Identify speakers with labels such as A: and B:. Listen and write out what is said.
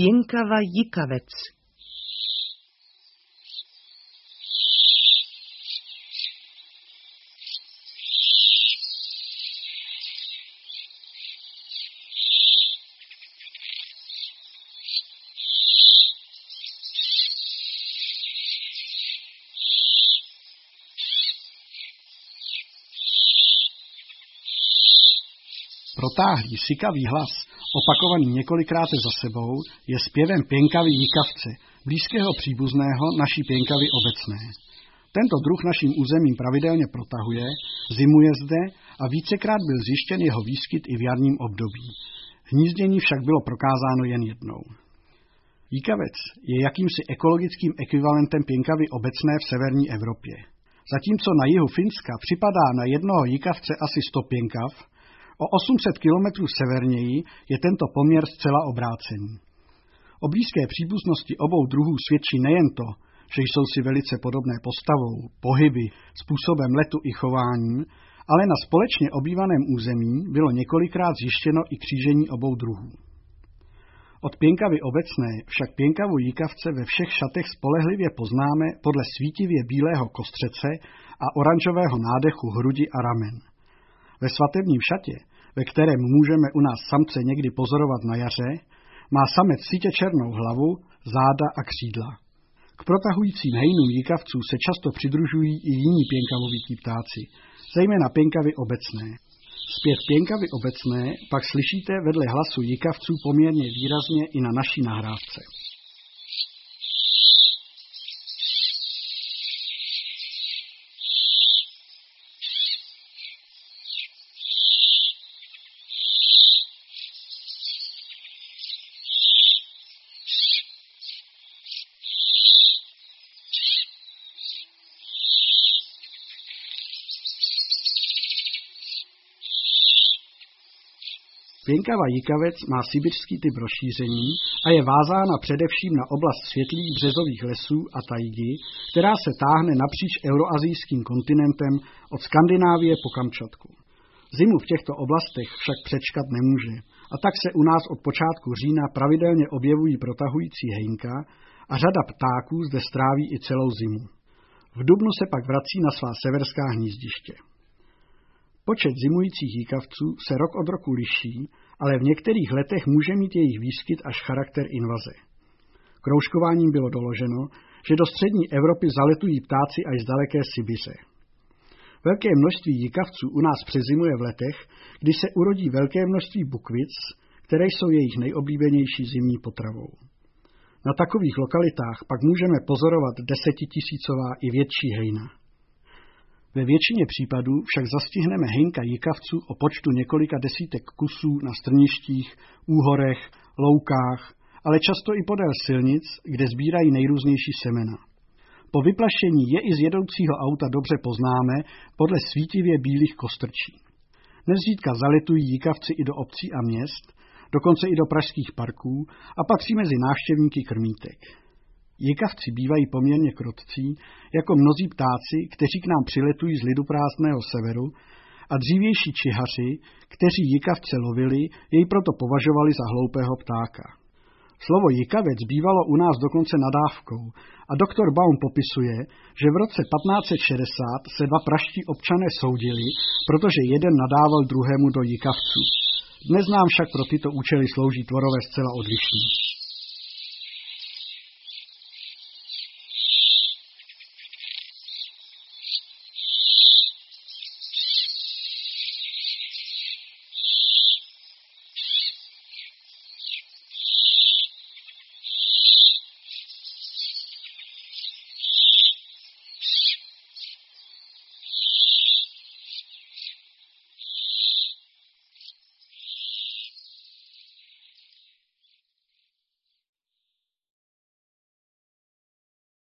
A: Pěnkava jikavec.
B: Protáhlý sykavý hlas, opakovaný několikrát za sebou, je zpěvem pěnkavy jikavce, blízkého příbuzného naší pěnkavy obecné. Tento druh naším územím pravidelně protahuje, zimuje zde a vícekrát byl zjištěn jeho výskyt i v jarním období. Hnízdění však bylo prokázáno jen jednou. Jikavec je jakýmsi ekologickým ekvivalentem pěnkavy obecné v severní Evropě. Zatímco na jihu Finska připadá na jednoho jikavce asi 100 pěnkav, o 800 kilometrů severněji je tento poměr zcela obrácený. O blízké příbuznosti obou druhů svědčí nejen to, že jsou si velice podobné postavou, pohyby, způsobem letu i chováním, ale na společně obývaném území bylo několikrát zjištěno i křížení obou druhů. Od pěnkavy obecné však pěnkavu jikavce ve všech šatech spolehlivě poznáme podle svítivě bílého kostřece a oranžového nádechu hrudi a ramen. Ve svatebním šatě, ve kterém můžeme u nás samce někdy pozorovat na jaře, má samec sytě černou hlavu, záda a křídla. K protahujícím hejnům jikavců se často přidružují i jiní pěnkavovití ptáci, zejména pěnkavy obecné. Zpěv pěnkavy obecné pak slyšíte vedle hlasu jikavců poměrně výrazně i na naší nahrávce. Pěnkava jikavec má sibirský typ rozšíření a je vázána především na oblast světlých březových lesů a tajgy, která se táhne napříč euroazijským kontinentem od Skandinávie po Kamčatku. Zimu v těchto oblastech však přečkat nemůže a tak se u nás od počátku října pravidelně objevují protahující hejnka a řada ptáků zde stráví i celou zimu. V dubnu se pak vrací na svá severská hnízdiště. Počet zimujících jikavců se rok od roku liší, ale v některých letech může mít jejich výskyt až charakter invaze. Kroužkováním bylo doloženo, že do střední Evropy zaletují ptáci až z daleké Sibiře. Velké množství jikavců u nás přezimuje v letech, kdy se urodí velké množství bukvic, které jsou jejich nejoblíbenější zimní potravou. Na takových lokalitách pak můžeme pozorovat 10tisícová i větší hejna. Ve většině případů však zastihneme hejnka jikavců o počtu několika desítek kusů na strništích, úhorech, loukách, ale často i podél silnic, kde sbírají nejrůznější semena. Po vyplašení je i z jedoucího auta dobře poznáme podle svítivě bílých kostrčí. Nezřídka zaletují jikavci i do obcí a měst, dokonce i do pražských parků a patří mezi návštěvníky krmítek. Jikavci bývají poměrně krotcí, jako mnozí ptáci, kteří k nám přiletují z liduprázdného severu, a dřívější čihaři, kteří jikavce lovili, jej proto považovali za hloupého ptáka. Slovo jikavec bývalo u nás dokonce nadávkou a doktor Baum popisuje, že v roce 1560 se dva pražští občané soudili, protože jeden nadával druhému do jikavců. Dnes nám však pro tyto účely slouží tvorové zcela odlišní.